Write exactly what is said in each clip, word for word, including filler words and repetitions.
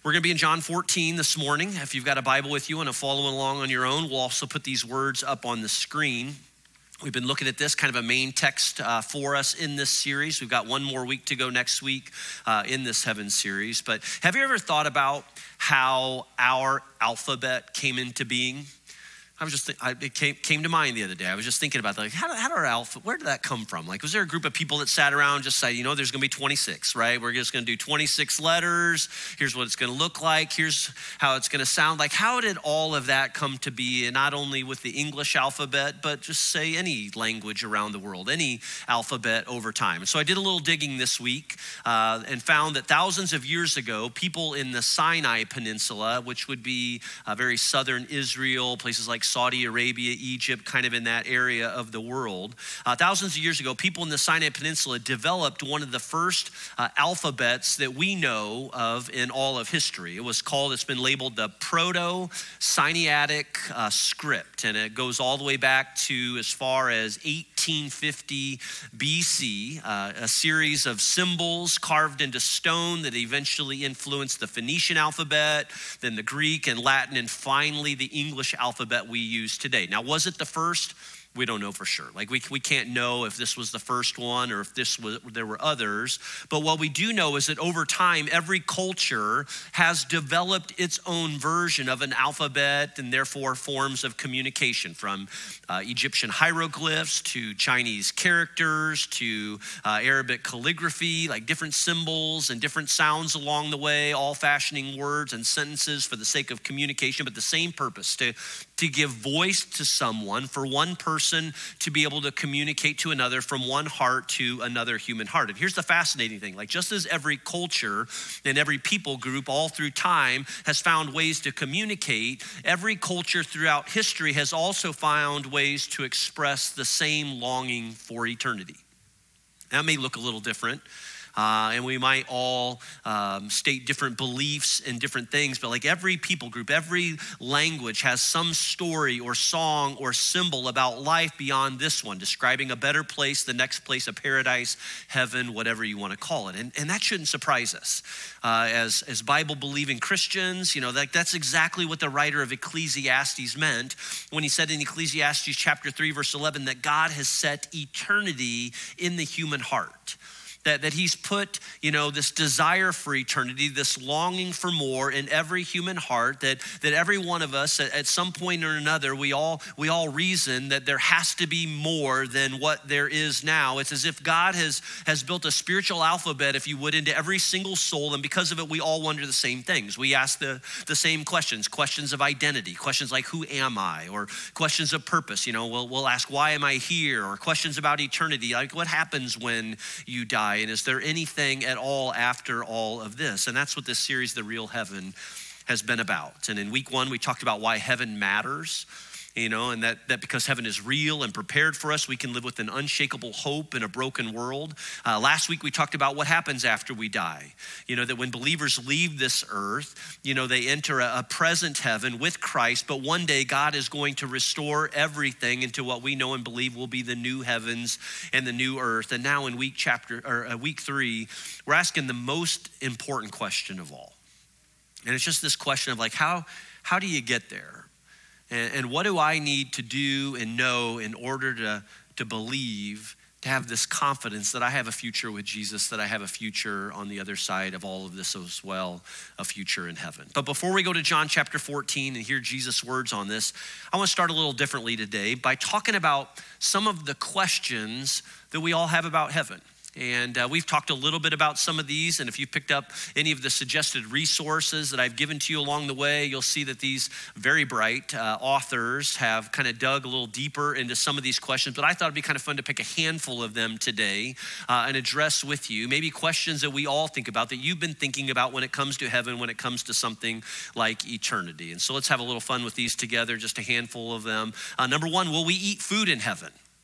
We're going to be in John fourteen this morning. If you've got a Bible with you and are following along on your own, we'll also put these words up on the screen. We've been looking at this, kind of a main text uh, for us in this series. We've got one more week to go next week uh, in this Heaven series. But have you ever thought about how our alphabet came into being? I was just, th- I, it came, came to mind the other day. I was just thinking about that. Like, how, how did our alphabet, where did that come from? Like, was there a group of people that sat around and just said, you know, there's gonna be twenty-six, right? We're just gonna do twenty-six letters. Here's what it's gonna look like. Here's how it's gonna sound like. How did all of that come to be? And not only with the English alphabet, but just say any language around the world, any alphabet over time. And so I did a little digging this week uh, and found that thousands of years ago, people in the Sinai Peninsula, which would be uh, very southern Israel, places like Saudi Arabia, Egypt, kind of in that area of the world. Uh, thousands of years ago, people in the Sinai Peninsula developed one of the first uh, alphabets that we know of in all of history. It was called, it's been labeled the Proto-Sinaitic uh, script, and it goes all the way back to as far as eighteen fifty B C, uh, a series of symbols carved into stone that eventually influenced the Phoenician alphabet, then the Greek and Latin, and finally the English alphabet we use today. Now, was it the first? We don't know for sure. Like we, we can't know if this was the first one or if this was, there were others. But what we do know is that over time, every culture has developed its own version of an alphabet and therefore forms of communication, from uh, Egyptian hieroglyphs to Chinese characters to uh, Arabic calligraphy, like different symbols and different sounds along the way, all fashioning words and sentences for the sake of communication, but the same purpose, to, to give voice to someone, for one person to be able to communicate to another from one heart to another human heart. And here's the fascinating thing, like just as every culture and every people group all through time has found ways to communicate, every culture throughout history has also found ways to express the same longing for eternity. That may look a little different. Uh, and we might all um, state different beliefs and different things, but like every people group, every language has some story or song or symbol about life beyond this one, describing a better place, the next place, a paradise, heaven, whatever you want to call it. And, and that shouldn't surprise us. Uh, as, as Bible-believing Christians, you know, that, that's exactly what the writer of Ecclesiastes meant when he said in Ecclesiastes chapter three, verse eleven, that God has set eternity in the human heart. That, that he's put, you know, this desire for eternity, this longing for more in every human heart, that, that every one of us at, at some point or another, we all, we all reason that there has to be more than what there is now. It's as if God has, has built a spiritual alphabet, if you would, into every single soul. And because of it, we all wonder the same things. We ask the, the same questions, questions of identity, questions like, who am I? Or questions of purpose. You know, we'll, we'll ask, why am I here? Or questions about eternity, like what happens when you die? And is there anything at all after all of this? And that's what this series, The Real Heaven, has been about. And in week one, we talked about why heaven matters, you know, and that, that because heaven is real and prepared for us, we can live with an unshakable hope in a broken world. Uh, last week, we talked about what happens after we die. You know, that when believers leave this earth, you know, they enter a, a present heaven with Christ, but one day God is going to restore everything into what we know and believe will be the new heavens and the new earth. And now in week chapter or uh, week three, we're asking the most important question of all. And it's just this question of like, how, how do you get there? And, and what do I need to do and know in order to, to believe, to have this confidence that I have a future with Jesus, that I have a future on the other side of all of this as well, a future in heaven. But before we go to John chapter fourteen and hear Jesus' words on this, I want to start a little differently today by talking about some of the questions that we all have about heaven. And uh, we've talked a little bit about some of these, and if you picked up any of the suggested resources that I've given to you along the way, you'll see that these very bright uh, authors have kind of dug a little deeper into some of these questions, but I thought it'd be kind of fun to pick a handful of them today uh, and address with you, maybe questions that we all think about, that you've been thinking about when it comes to heaven, when it comes to something like eternity. And so let's have a little fun with these together, just a handful of them. Uh, number one, will we eat food in heaven?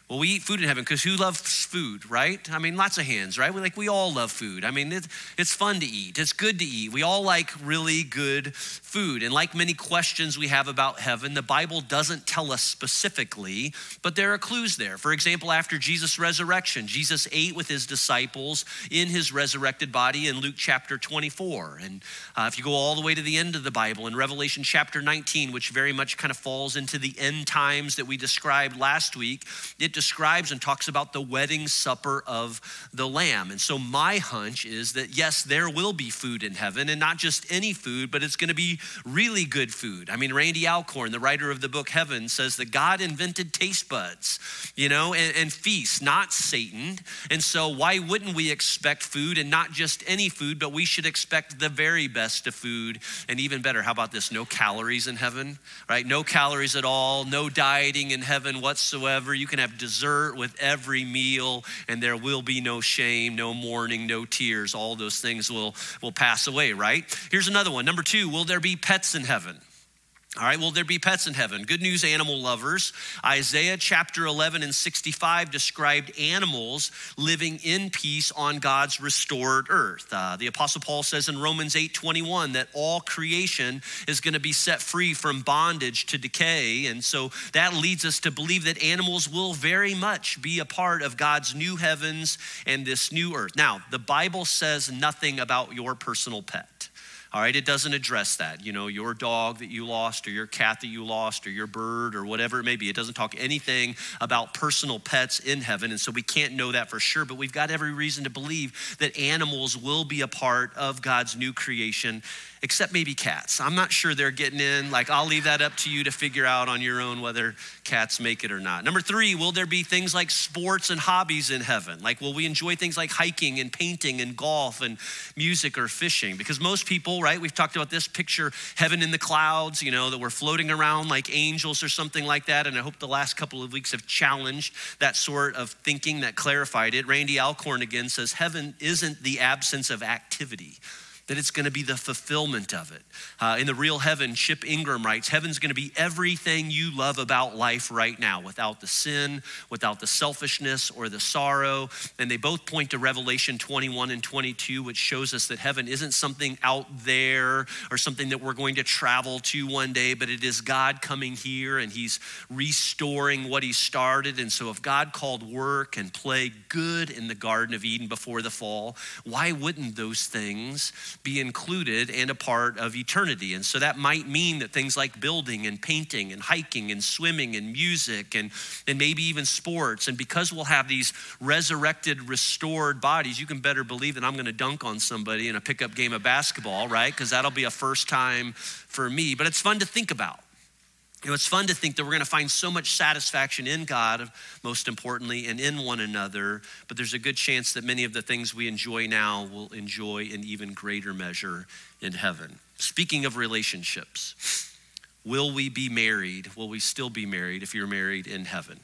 Well, we eat food in heaven because who loves food, right? I mean, lots of hands, right? We like we all love food. I mean, it's, it's fun to eat. It's good to eat. We all like really good food. And like many questions we have about heaven, the Bible doesn't tell us specifically, but there are clues there. For example, after Jesus' resurrection, Jesus ate with his disciples in his resurrected body in Luke chapter twenty-four. And uh, if you go all the way to the end of the Bible in Revelation chapter nineteen, which very much kind of falls into the end times that we described last week, it describes and talks about the wedding supper of the Lamb. And so my hunch is that yes, there will be food in heaven, and not just any food, but it's going to be really good food. I mean, Randy Alcorn, the writer of the book Heaven, says that God invented taste buds, you know, and, and feasts, not Satan. And so why wouldn't we expect food, and not just any food, but we should expect the very best of food. And even better, how about this? No calories in heaven, right? No calories at all, no dieting in heaven whatsoever. You can have dessert with every meal, and there will be no shame, no mourning, no tears. All those things will, will pass away, right? Here's another one. Number two, will there be pets in heaven? All right, will there be pets in heaven? Good news, animal lovers. Isaiah chapter eleven and sixty-five described animals living in peace on God's restored earth. Uh, the Apostle Paul says in Romans eight twenty-one that all creation is going to be set free from bondage to decay. And so that leads us to believe that animals will very much be a part of God's new heavens and this new earth. Now, the Bible says nothing about your personal pet. All right, it doesn't address that. You know, your dog that you lost, or your cat that you lost, or your bird, or whatever it may be. It doesn't talk anything about personal pets in heaven, and so we can't know that for sure, but we've got every reason to believe that animals will be a part of God's new creation, except maybe cats. I'm not sure they're getting in. Like, I'll leave that up to you to figure out on your own whether cats make it or not. Number three, will there be things like sports and hobbies in heaven? Like, will we enjoy things like hiking and painting and golf and music or fishing? Because most people, right, we've talked about this, picture heaven in the clouds, you know, that we're floating around like angels or something like that. And I hope the last couple of weeks have challenged that sort of thinking, that clarified it. Randy Alcorn again says heaven isn't the absence of activity, that it's going to be the fulfillment of it. Uh, in the Real Heaven, Chip Ingram writes, heaven's going to be everything you love about life right now, without the sin, without the selfishness or the sorrow. And they both point to Revelation twenty-one and twenty-two, which shows us that heaven isn't something out there or something that we're going to travel to one day, but it is God coming here, and he's restoring what he started. And so if God called work and play good in the Garden of Eden before the fall, why wouldn't those things be included and a part of eternity? And so that might mean that things like building and painting and hiking and swimming and music and, and maybe even sports. And because we'll have these resurrected, restored bodies, you can better believe that I'm going to dunk on somebody in a pickup game of basketball, right? Because that'll be a first time for me. But it's fun to think about. You know, it's fun to think that we're going to find so much satisfaction in God, most importantly, and in one another. But there's a good chance that many of the things we enjoy now will enjoy in even greater measure in heaven. Speaking of relationships, will we be married? Will we still be married if you're married in heaven?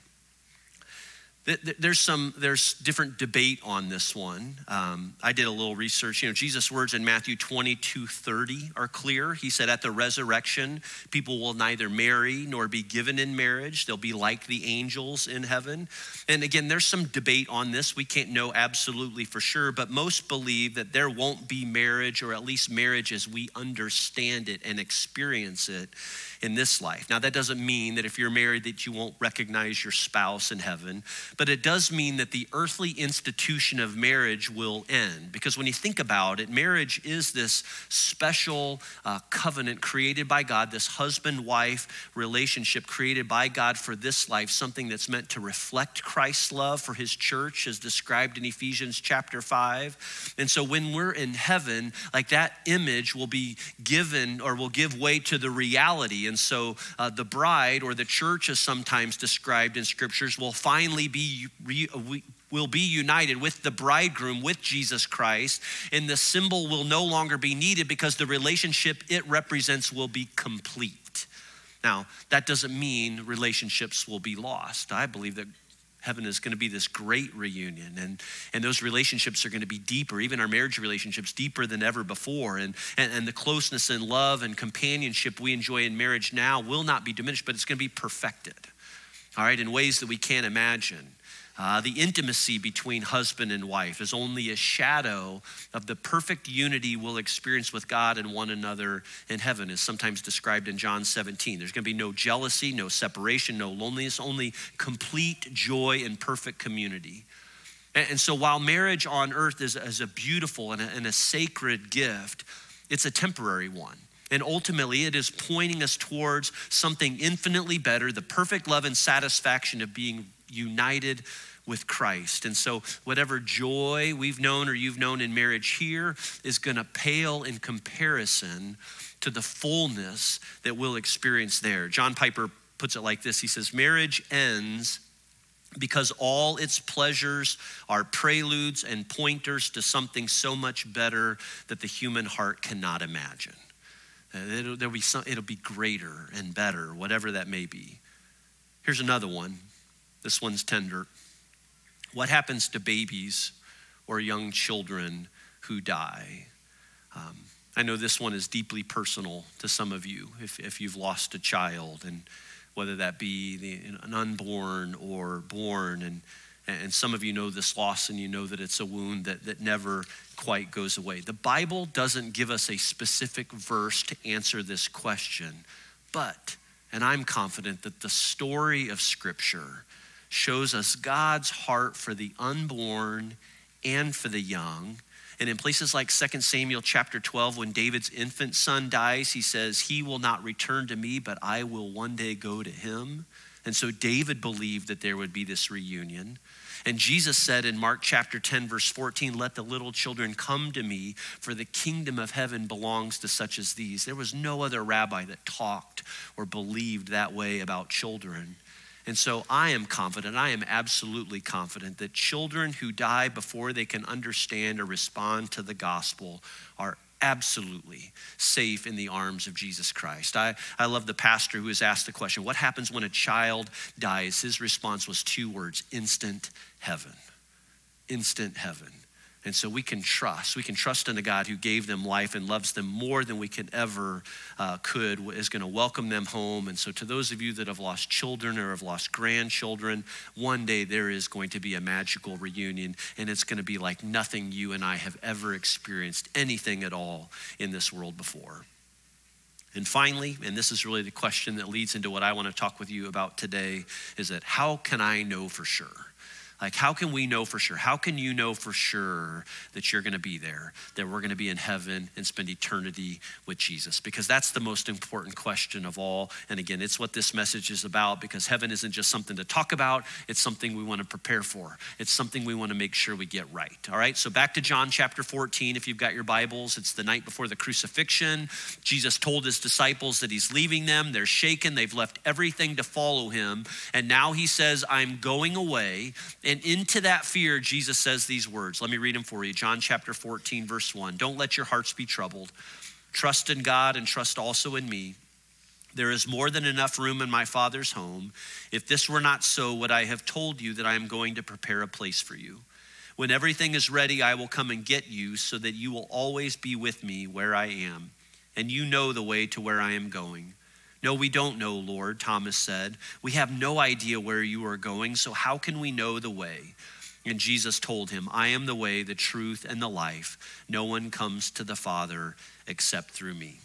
There's some, there's different debate on this one. Um, I did a little research. You know, Jesus' words in Matthew twenty-two thirty are clear. He said, at the resurrection, people will neither marry nor be given in marriage. They'll be like the angels in heaven. And again, there's some debate on this. We can't know absolutely for sure, but most believe that there won't be marriage, or at least marriage as we understand it and experience it in this life. Now, that doesn't mean that if you're married that you won't recognize your spouse in heaven, but it does mean that the earthly institution of marriage will end. Because when you think about it, marriage is this special uh, covenant created by God, this husband-wife relationship created by God for this life, something that's meant to reflect Christ's love for his church as described in Ephesians chapter five. And so when we're in heaven, like that image will be given, or will give way to the reality. And so uh, the bride, or the church as sometimes described in scriptures, will finally be re, will be united with the bridegroom, with Jesus Christ, and the symbol will no longer be needed because the relationship it represents will be complete. Now, that doesn't mean relationships will be lost. I believe that heaven is going to be this great reunion, and, and those relationships are going to be deeper, even our marriage relationships, deeper than ever before. And, and, and the closeness and love and companionship we enjoy in marriage now will not be diminished, but it's going to be perfected. all right, in ways that we can't imagine. Uh, the intimacy between husband and wife is only a shadow of the perfect unity we'll experience with God and one another in heaven, is sometimes described in John seventeen. There's gonna be no jealousy, no separation, no loneliness, only complete joy and perfect community. And, and so while marriage on earth is, is a beautiful and a, and a sacred gift, it's a temporary one. And ultimately, it is pointing us towards something infinitely better, the perfect love and satisfaction of being united with Christ. And so whatever joy we've known or you've known in marriage here is gonna pale in comparison to the fullness that we'll experience there. John Piper puts it like this. He says, marriage ends because all its pleasures are preludes and pointers to something so much better that the human heart cannot imagine. It'll, there'll be some, it'll be greater and better, whatever that may be. Here's another one. This one's tender. What happens to babies or young children who die? Um, I know this one is deeply personal to some of you if, if you've lost a child, and whether that be the, an unborn or born. And, and some of you know this loss and you know that it's a wound that, that never quite goes away. The Bible doesn't give us a specific verse to answer this question, but, and I'm confident that the story of Scripture shows us God's heart for the unborn and for the young. And in places like Second Samuel chapter twelve, when David's infant son dies, he says, he will not return to me, but I will one day go to him. And so David believed that there would be this reunion. And Jesus said in Mark chapter ten, verse fourteen, let the little children come to me, for the kingdom of heaven belongs to such as these. There was no other rabbi that talked or believed that way about children. And so I am confident, I am absolutely confident that children who die before they can understand or respond to the gospel are absolutely safe in the arms of Jesus Christ. I, I love the pastor who was asked the question, what happens when a child dies? His response was two words, instant heaven, instant heaven. And so we can trust, we can trust in a God who gave them life and loves them more than we can ever uh, could, is gonna welcome them home. And so to those of you that have lost children or have lost grandchildren, one day there is going to be a magical reunion, and it's gonna be like nothing you and I have ever experienced, anything at all in this world before. And finally, and this is really the question that leads into what I wanna talk with you about today, is that how can I know for sure? Like, how can we know for sure? How can you know for sure that you're gonna be there, that we're gonna be in heaven and spend eternity with Jesus? Because that's the most important question of all. And again, it's what this message is about, because heaven isn't just something to talk about, it's something we wanna prepare for. It's something we wanna make sure we get right, all right? So back to John chapter fourteen, if you've got your Bibles, it's the night before the crucifixion. Jesus told his disciples that he's leaving them. They're shaken, they've left everything to follow him. And now he says, I'm going away. And into that fear, Jesus says these words. Let me read them for you. John chapter fourteen, verse one. Don't let your hearts be troubled. Trust in God and trust also in me. There is more than enough room in my Father's home. If this were not so, would I have told you that I am going to prepare a place for you? When everything is ready, I will come and get you, so that you will always be with me where I am, and you know the way to where I am going. No, we don't know, Lord, Thomas said. We have no idea where you are going, so how can we know the way? And Jesus told him, I am the way, the truth, and the life. No one comes to the Father except through me.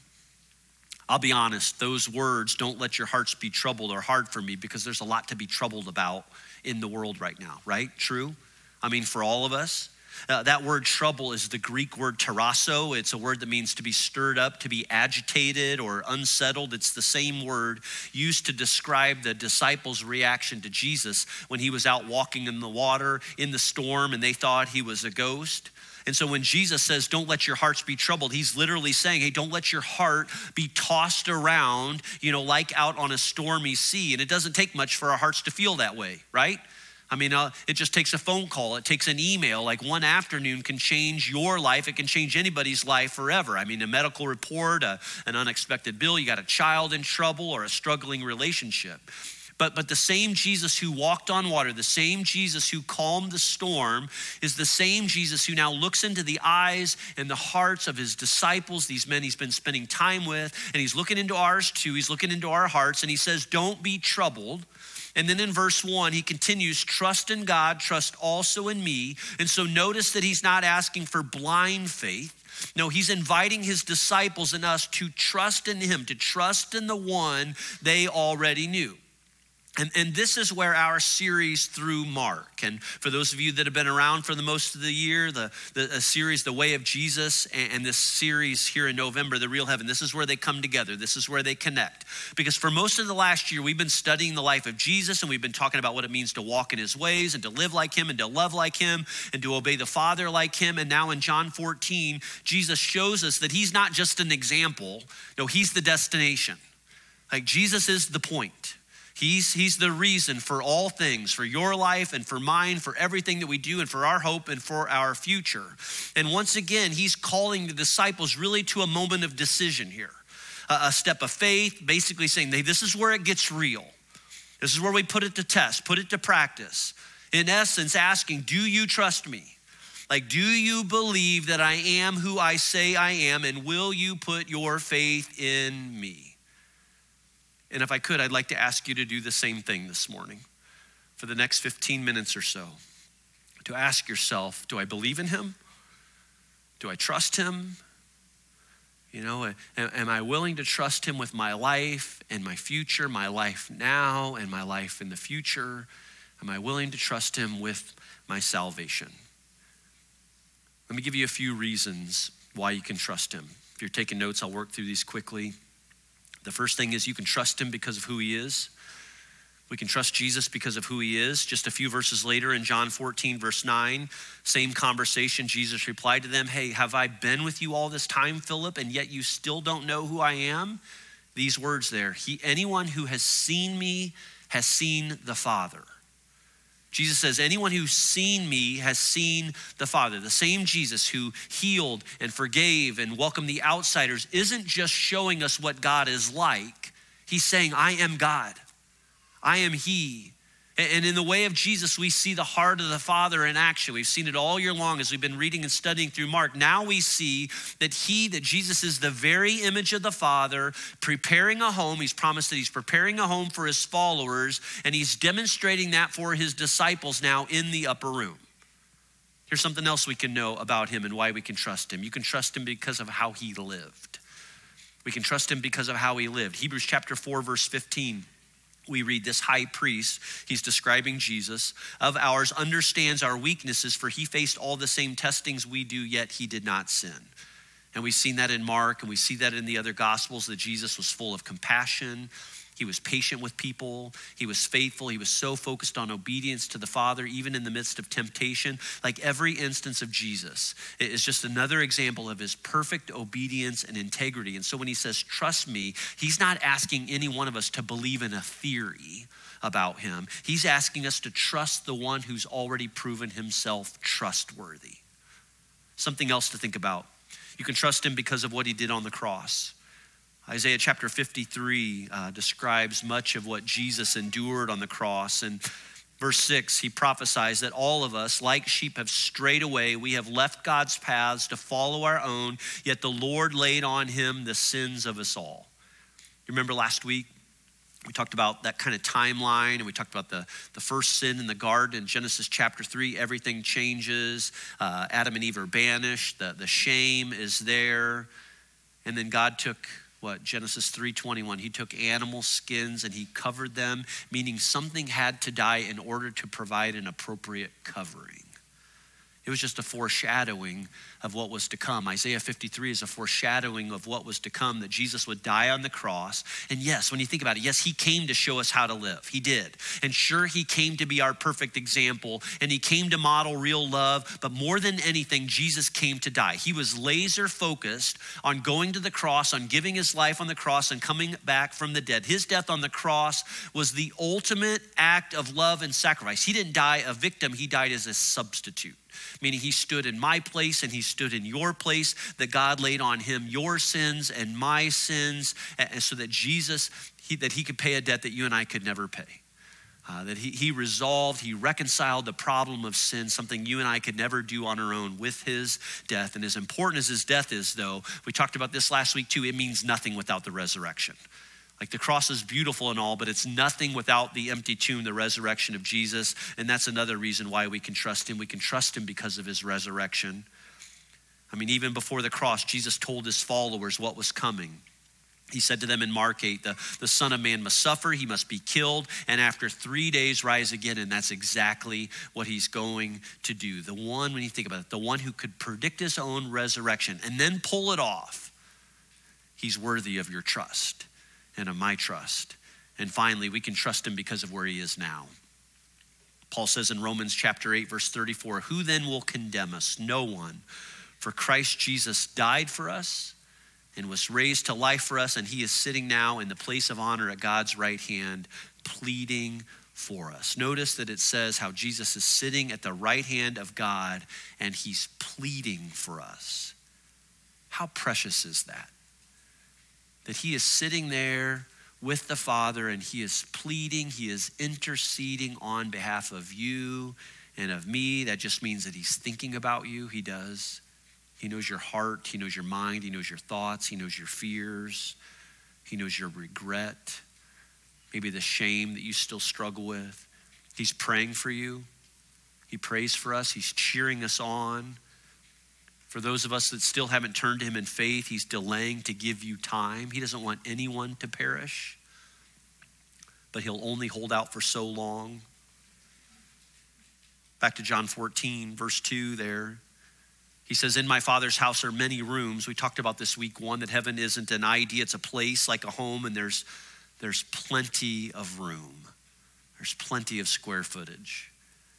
I'll be honest, those words, don't let your hearts be troubled, are hard for me, because there's a lot to be troubled about in the world right now, right? True? I mean, for all of us. Uh, that word trouble is the Greek word tarasso. It's a word that means to be stirred up, to be agitated or unsettled. It's the same word used to describe the disciples' reaction to Jesus when he was out walking in the water in the storm and they thought he was a ghost. And so when Jesus says, don't let your hearts be troubled, he's literally saying, hey, don't let your heart be tossed around, you know, like out on a stormy sea. And it doesn't take much for our hearts to feel that way, right? I mean, uh, it just takes a phone call. It takes an email. Like one afternoon can change your life. It can change anybody's life forever. I mean, a medical report, a, an unexpected bill, you got a child in trouble or a struggling relationship. But, but the same Jesus who walked on water, the same Jesus who calmed the storm, is the same Jesus who now looks into the eyes and the hearts of his disciples, these men he's been spending time with, and he's looking into ours too. He's looking into our hearts, and he says, don't be troubled. And then in verse one, he continues, trust in God, trust also in me. And so notice that he's not asking for blind faith. No, he's inviting his disciples and us to trust in him, to trust in the one they already knew. And, and this is where our series through Mark, and for those of you that have been around for the most of the year, the, the series, The Way of Jesus, and, and this series here in November, The Real Heaven, this is where they come together. This is where they connect. Because for most of the last year, we've been studying the life of Jesus, and we've been talking about what it means to walk in his ways and to live like him and to love like him and to obey the Father like him. And now in John fourteen, Jesus shows us that he's not just an example. No, he's the destination. Like Jesus is the point. He's, he's the reason for all things, for your life and for mine, for everything that we do and for our hope and for our future. And once again, he's calling the disciples really to a moment of decision here. A, a step of faith, basically saying, hey, this is where it gets real. This is where we put it to test, put it to practice. In essence, asking, do you trust me? Like, do you believe that I am who I say I am, and will you put your faith in me? And if I could, I'd like to ask you to do the same thing this morning for the next fifteen minutes or so. To ask yourself, do I believe in him? Do I trust him? You know, am I willing to trust him with my life and my future, my life now and my life in the future? Am I willing to trust him with my salvation? Let me give you a few reasons why you can trust him. If you're taking notes, I'll work through these quickly. The first thing is you can trust him because of who he is. We can trust Jesus because of who he is. Just a few verses later in John fourteen, verse nine, same conversation, Jesus replied to them, hey, have I been with you all this time, Philip, and yet you still don't know who I am? These words there, he, anyone who has seen me has seen the Father. Jesus says, anyone who's seen me has seen the Father. The same Jesus who healed and forgave and welcomed the outsiders isn't just showing us what God is like. He's saying, I am God. I am he. And in the way of Jesus, we see the heart of the Father in action. We've seen it all year long as we've been reading and studying through Mark. Now we see that he, that Jesus is the very image of the Father, preparing a home. He's promised that he's preparing a home for his followers, and he's demonstrating that for his disciples now in the upper room. Here's something else we can know about him and why we can trust him. You can trust him because of how he lived. We can trust him because of how he lived. Hebrews chapter four, verse fifteen. We read, this high priest, he's describing Jesus, of ours understands our weaknesses, for he faced all the same testings we do, yet he did not sin. And we've seen that in Mark, and we see that in the other gospels, that Jesus was full of compassion. He was patient with people. He was faithful. He was so focused on obedience to the Father, even in the midst of temptation. Like every instance of Jesus is just another example of his perfect obedience and integrity. And so when he says, trust me, he's not asking any one of us to believe in a theory about him. He's asking us to trust the one who's already proven himself trustworthy. Something else to think about. You can trust him because of what he did on the cross. Isaiah chapter fifty-three uh, describes much of what Jesus endured on the cross. And verse six, he prophesies that all of us, like sheep, have strayed away. We have left God's paths to follow our own, yet the Lord laid on him the sins of us all. You remember last week, we talked about that kind of timeline, and we talked about the, the first sin in the garden in Genesis chapter three. Everything changes. Uh, Adam and Eve are banished. The, the shame is there. And then God took what, Genesis three twenty-one, he took animal skins and he covered them, meaning something had to die in order to provide an appropriate covering. It was just a foreshadowing of what was to come. Isaiah fifty-three is a foreshadowing of what was to come, that Jesus would die on the cross. And yes, when you think about it, yes, he came to show us how to live. He did. And sure, he came to be our perfect example, and he came to model real love. But more than anything, Jesus came to die. He was laser focused on going to the cross, on giving his life on the cross and coming back from the dead. His death on the cross was the ultimate act of love and sacrifice. He didn't die a victim. He died as a substitute. Meaning he stood in my place and he stood in your place, that God laid on him your sins and my sins, and so that Jesus, he, that he could pay a debt that you and I could never pay. Uh, that he, he resolved, he reconciled the problem of sin, something you and I could never do on our own, with his death. And as important as his death is, though, we talked about this last week too, it means nothing without the resurrection. Like the cross is beautiful and all, but it's nothing without the empty tomb, the resurrection of Jesus. And that's another reason why we can trust him. We can trust him because of his resurrection. I mean, even before the cross, Jesus told his followers what was coming. He said to them in Mark eight, the, the Son of Man must suffer, he must be killed, and after three days rise again. And that's exactly what he's going to do. The one, when you think about it, the one who could predict his own resurrection and then pull it off, he's worthy of your trust and of my trust. And finally, we can trust him because of where he is now. Paul says in Romans chapter eight, verse thirty-four, who then will condemn us? No one. For Christ Jesus died for us and was raised to life for us, and he is sitting now in the place of honor at God's right hand, pleading for us. Notice that it says how Jesus is sitting at the right hand of God, and he's pleading for us. How precious is that? That he is sitting there with the Father, and he is pleading, he is interceding on behalf of you and of me. That just means that he's thinking about you. He does. He knows your heart, he knows your mind, he knows your thoughts, he knows your fears, he knows your regret, maybe the shame that you still struggle with. He's praying for you. He prays for us. He's cheering us on. For those of us that still haven't turned to him in faith, he's delaying to give you time. He doesn't want anyone to perish, but he'll only hold out for so long. Back to John fourteen, verse two there. He says, in my Father's house are many rooms. We talked about this week one, that heaven isn't an idea, it's a place like a home, and there's, there's plenty of room. There's plenty of square footage.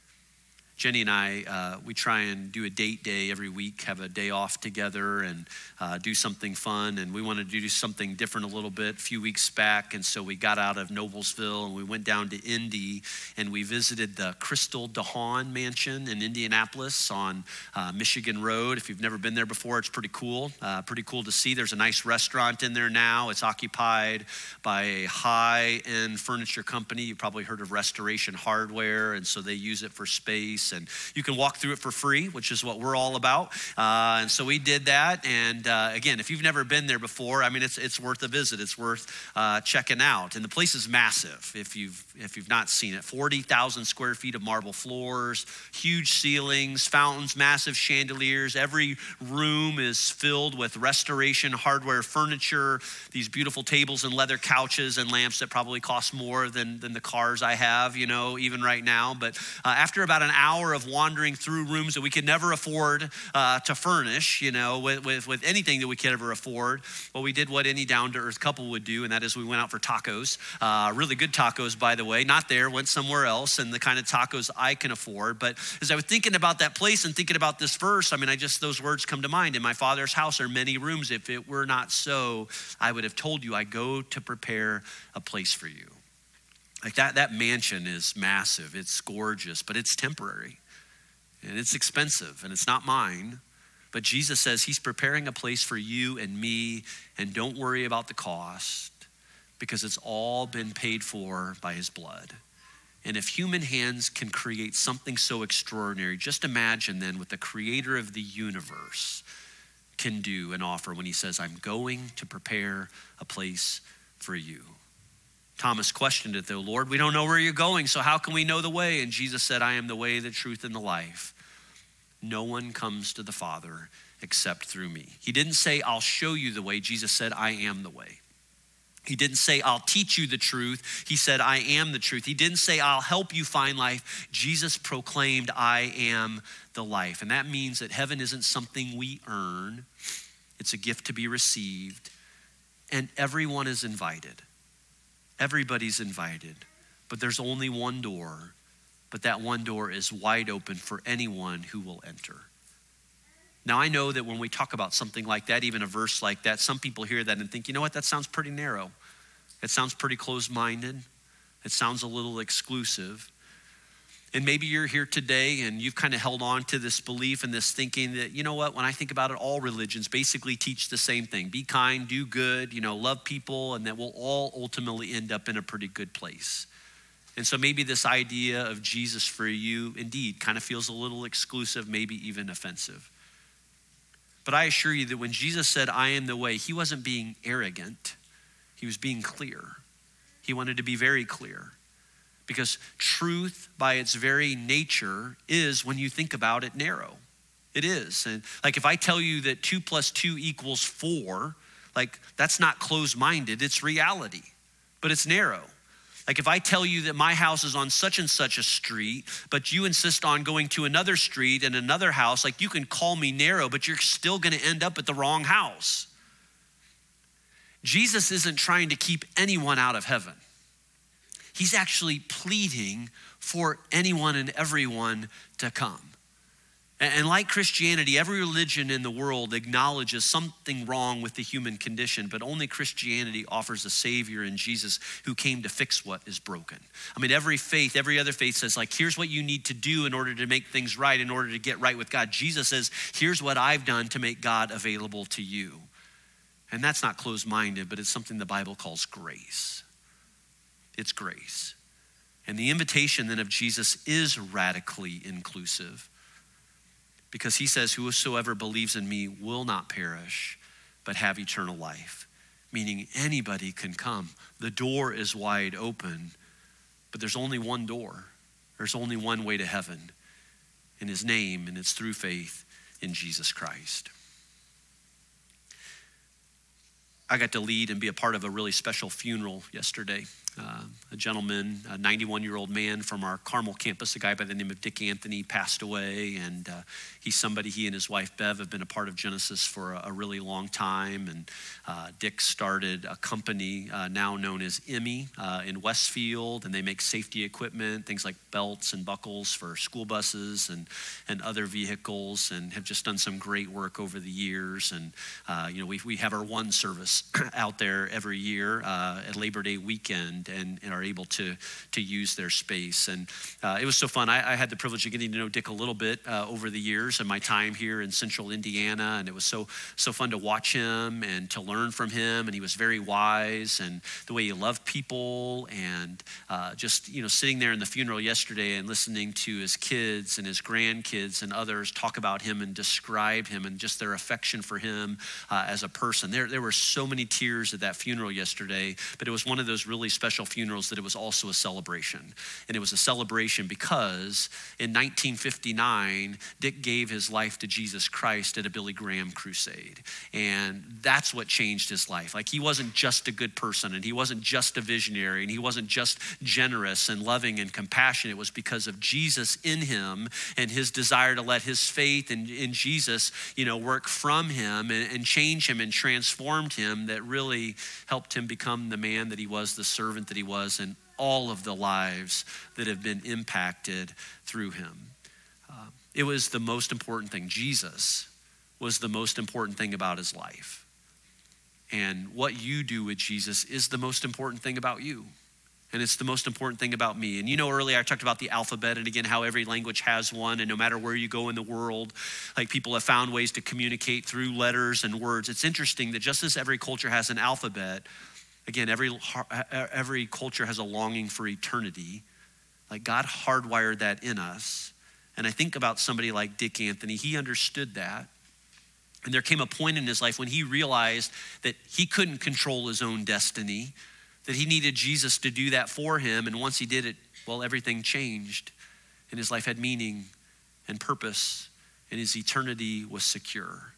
Jenny and I, uh, we try and do a date day every week, have a day off together and uh, do something fun. And we wanted to do something different a little bit a few weeks back. And so we got out of Noblesville and we went down to Indy and we visited the Crystal DeHaan Mansion in Indianapolis on uh, Michigan Road. If you've never been there before, it's pretty cool. Uh, pretty cool to see. There's a nice restaurant in there now. It's occupied by a high-end furniture company. You've probably heard of Restoration Hardware. And so they use it for space. And you can walk through it for free, which is what we're all about. Uh, and so we did that. And uh, again, if you've never been there before, I mean, it's it's worth a visit. It's worth uh, checking out. And the place is massive. If you've if you've not seen it, forty thousand square feet of marble floors, huge ceilings, fountains, massive chandeliers. Every room is filled with Restoration Hardware furniture. These beautiful tables and leather couches and lamps that probably cost more than than the cars I have, you know, even right now. But uh, after about an hour of wandering through rooms that we could never afford uh, to furnish, you know, with, with, with anything that we could ever afford, well, we did what any down-to-earth couple would do, and that is we went out for tacos. Uh, really good tacos, by the way. Not there, went somewhere else, and the kind of tacos I can afford. But as I was thinking about that place and thinking about this verse, I mean, I just, those words come to mind. In my Father's house are many rooms. If it were not so, I would have told you, I go to prepare a place for you. Like that, that mansion is massive. It's gorgeous, but it's temporary and it's expensive and it's not mine. But Jesus says he's preparing a place for you and me, and don't worry about the cost because it's all been paid for by his blood. And if human hands can create something so extraordinary, just imagine then what the creator of the universe can do and offer when he says, I'm going to prepare a place for you. Thomas questioned it though, Lord, we don't know where you're going, so how can we know the way? And Jesus said, I am the way, the truth, and the life. No one comes to the Father except through me. He didn't say, I'll show you the way. Jesus said, I am the way. He didn't say, I'll teach you the truth. He said, I am the truth. He didn't say, I'll help you find life. Jesus proclaimed, I am the life. And that means that heaven isn't something we earn. It's a gift to be received. And everyone is invited. Everybody's invited, but there's only one door, but that one door is wide open for anyone who will enter. Now, I know that when we talk about something like that, even a verse like that, some people hear that and think, you know what, that sounds pretty narrow. It sounds pretty closed-minded. It sounds a little exclusive. And maybe you're here today and you've kind of held on to this belief and this thinking that, you know what, when I think about it, all religions basically teach the same thing. Be kind, do good, you know, love people, and that we'll all ultimately end up in a pretty good place. And so maybe this idea of Jesus for you indeed kind of feels a little exclusive, maybe even offensive. But I assure you that when Jesus said, I am the way, he wasn't being arrogant. He was being clear. He wanted to be very clear. Because truth by its very nature is, when you think about it, narrow. It is. And like if I tell you that two plus two equals four, like that's not closed-minded, it's reality, but it's narrow. Like if I tell you that my house is on such and such a street, but you insist on going to another street and another house, like you can call me narrow, but you're still gonna end up at the wrong house. Jesus isn't trying to keep anyone out of heaven. He's actually pleading for anyone and everyone to come. And like Christianity, every religion in the world acknowledges something wrong with the human condition, but only Christianity offers a Savior in Jesus who came to fix what is broken. I mean, every faith, every other faith says, like, here's what you need to do in order to make things right, in order to get right with God. Jesus says, here's what I've done to make God available to you. And that's not closed-minded, but it's something the Bible calls grace. It's grace. And the invitation then of Jesus is radically inclusive, because he says, whosoever believes in me will not perish, but have eternal life. Meaning anybody can come. The door is wide open, but there's only one door. There's only one way to heaven, in his name, and it's through faith in Jesus Christ. I got to lead and be a part of a really special funeral yesterday. Uh, a gentleman, a ninety-one-year-old man from our Carmel campus, a guy by the name of Dick Anthony, passed away. And uh, he's somebody, he and his wife Bev have been a part of Genesis for a, a really long time. And uh, Dick started a company uh, now known as Emmy uh, in Westfield, and they make safety equipment, things like belts and buckles for school buses and, and other vehicles, and have just done some great work over the years. And uh, you know, we, we have our one service out there every year uh, at Labor Day weekend, and, and are able to to use their space. And uh, it was so fun. I, I had the privilege of getting to know Dick a little bit uh, over the years and my time here in central Indiana, and it was so so fun to watch him and to learn from him. And he was very wise, and the way he loved people, and uh, just, you know, sitting there in the funeral yesterday and listening to his kids and his grandkids and others talk about him and describe him and just their affection for him uh, as a person. There, there were so many tears at that funeral yesterday, but it was one of those really special funerals that it was also a celebration. And it was a celebration because in nineteen fifty-nine, Dick gave his life to Jesus Christ at a Billy Graham crusade. And that's what changed his life. Like, he wasn't just a good person, and he wasn't just a visionary, and he wasn't just generous and loving and compassionate. It was because of Jesus in him and his desire to let his faith in, in Jesus, you know, work from him and, and change him and transformed him, that really helped him become the man that he was, the servant that he was, and all of the lives that have been impacted through him. Uh, it was the most important thing. Jesus was the most important thing about his life. And what you do with Jesus is the most important thing about you. And it's the most important thing about me. And you know, earlier I talked about the alphabet, and again, how every language has one, and no matter where you go in the world, like, people have found ways to communicate through letters and words. It's interesting that just as every culture has an alphabet, again, every every culture has a longing for eternity. Like, God hardwired that in us. And I think about somebody like Dick Anthony. He understood that. And there came a point in his life when he realized that he couldn't control his own destiny, that he needed Jesus to do that for him. And once he did it, well, everything changed. And his life had meaning and purpose, and his eternity was secure.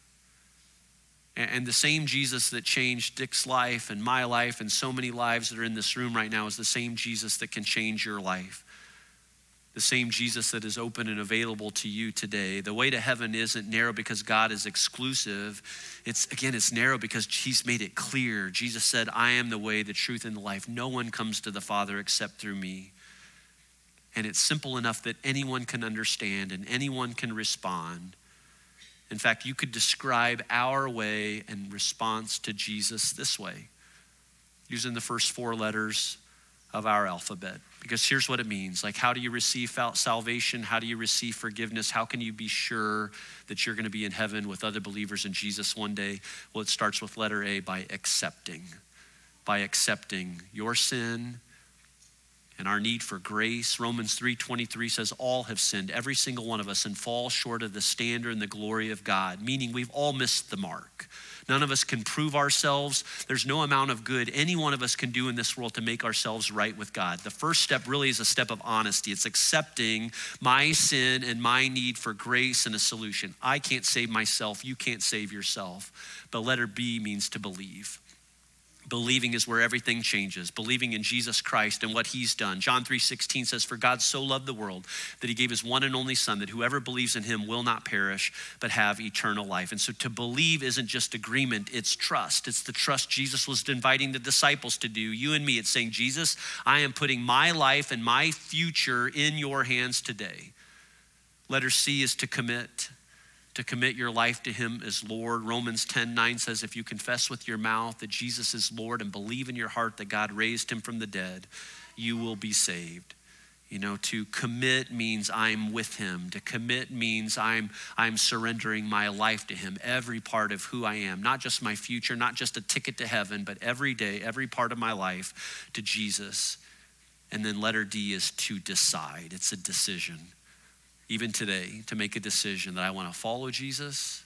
And the same Jesus that changed Dick's life and my life and so many lives that are in this room right now is the same Jesus that can change your life. The same Jesus that is open and available to you today. The way to heaven isn't narrow because God is exclusive. It's, again, it's narrow because he's made it clear. Jesus said, I am the way, the truth, and the life. No one comes to the Father except through me. And it's simple enough that anyone can understand and anyone can respond. In fact, you could describe our way and response to Jesus this way, using the first four letters of our alphabet. Because here's what it means. Like, how do you receive salvation? How do you receive forgiveness? How can you be sure that you're going to be in heaven with other believers in Jesus one day? Well, it starts with letter A, by accepting. By accepting your sin and our need for grace. Romans three twenty-three says, all have sinned, every single one of us, and fall short of the standard and the glory of God, meaning we've all missed the mark. None of us can prove ourselves. There's no amount of good any one of us can do in this world to make ourselves right with God. The first step really is a step of honesty. It's accepting my sin and my need for grace and a solution. I can't save myself. You can't save yourself. But letter B means to believe. Believing is where everything changes. Believing in Jesus Christ and what he's done. John three sixteen says, for God so loved the world that he gave his one and only son, that whoever believes in him will not perish, but have eternal life. And so to believe isn't just agreement, it's trust. It's the trust Jesus was inviting the disciples to do. You and me, it's saying, Jesus, I am putting my life and my future in your hands today. Letter C is to commit. To commit your life to him as Lord. Romans ten nine says, if you confess with your mouth that Jesus is Lord and believe in your heart that God raised him from the dead, you will be saved. You know, to commit means I'm with him. To commit means I'm, I'm surrendering my life to him, every part of who I am, not just my future, not just a ticket to heaven, but every day, every part of my life to Jesus. And then letter D is to decide. It's a decision. Even today, to make a decision that I want to follow Jesus,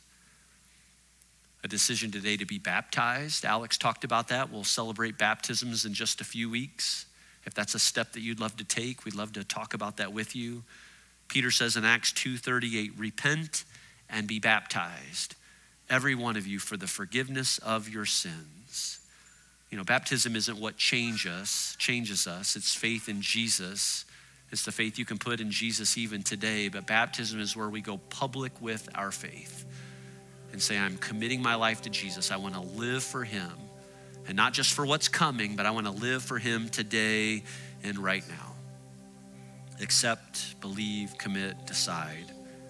a decision today to be baptized. Alex talked about that. We'll celebrate baptisms in just a few weeks. If that's a step that you'd love to take, we'd love to talk about that with you. Peter says in Acts two thirty-eight, repent and be baptized, every one of you, for the forgiveness of your sins. You know, baptism isn't what change us, changes us. It's faith in Jesus. It's the faith you can put in Jesus even today, but baptism is where we go public with our faith and say, I'm committing my life to Jesus. I want to live for him, and not just for what's coming, but I want to live for him today and right now. Accept, believe, commit, decide.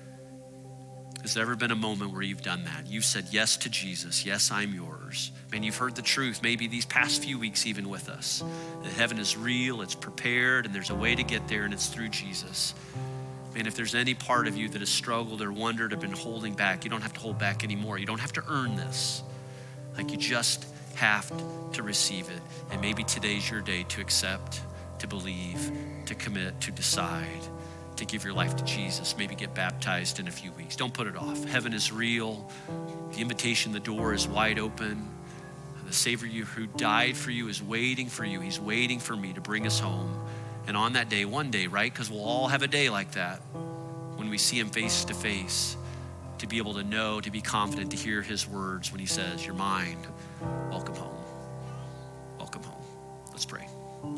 Has there ever been a moment where you've done that? You've said yes to Jesus. Yes, I'm yours. Man, you've heard the truth maybe these past few weeks even with us. That heaven is real, it's prepared, and there's a way to get there, and it's through Jesus. Man, if there's any part of you that has struggled or wondered or been holding back, you don't have to hold back anymore. You don't have to earn this. Like, you just have to receive it. And maybe today's your day to accept, to believe, to commit, to decide, to give your life to Jesus, maybe get baptized in a few weeks. Don't put it off. Heaven is real. The invitation, the door is wide open. The Savior who died for you is waiting for you. He's waiting for me to bring us home. And on that day, one day, right? Because we'll all have a day like that when we see him face to face, to be able to know, to be confident, to hear his words when he says, you're mine. Welcome home. Welcome home. Let's pray.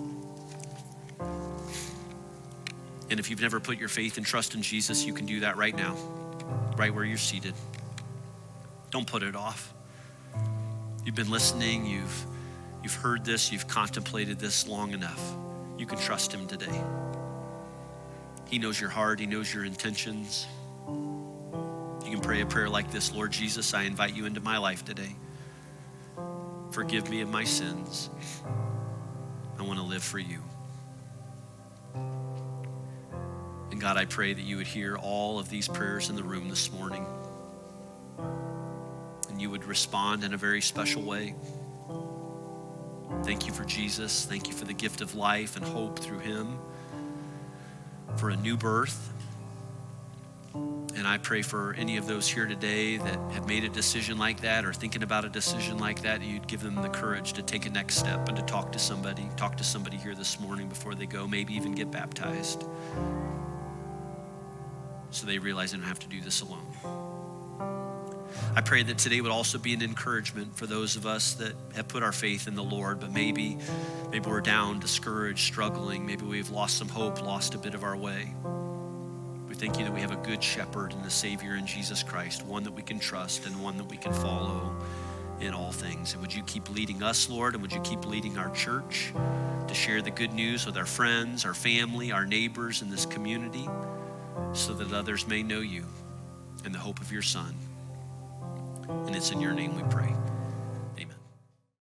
And if you've never put your faith and trust in Jesus, you can do that right now, right where you're seated. Don't put it off. You've been listening, you've, you've heard this, you've contemplated this long enough. You can trust him today. He knows your heart, he knows your intentions. You can pray a prayer like this: Lord Jesus, I invite you into my life today. Forgive me of my sins. I want to live for you. And God, I pray that you would hear all of these prayers in the room this morning, and you would respond in a very special way. Thank you for Jesus. Thank you for the gift of life and hope through him, for a new birth. And I pray for any of those here today that have made a decision like that or thinking about a decision like that, you'd give them the courage to take a next step and to talk to somebody, talk to somebody here this morning before they go, maybe even get baptized, so they realize they don't have to do this alone. I pray that today would also be an encouragement for those of us that have put our faith in the Lord, but maybe, maybe we're down, discouraged, struggling. Maybe we've lost some hope, lost a bit of our way. We thank you that we have a good shepherd and a Savior in Jesus Christ, one that we can trust and one that we can follow in all things. And would you keep leading us, Lord, and would you keep leading our church to share the good news with our friends, our family, our neighbors in this community, so that others may know you and the hope of your Son. And it's in your name we pray.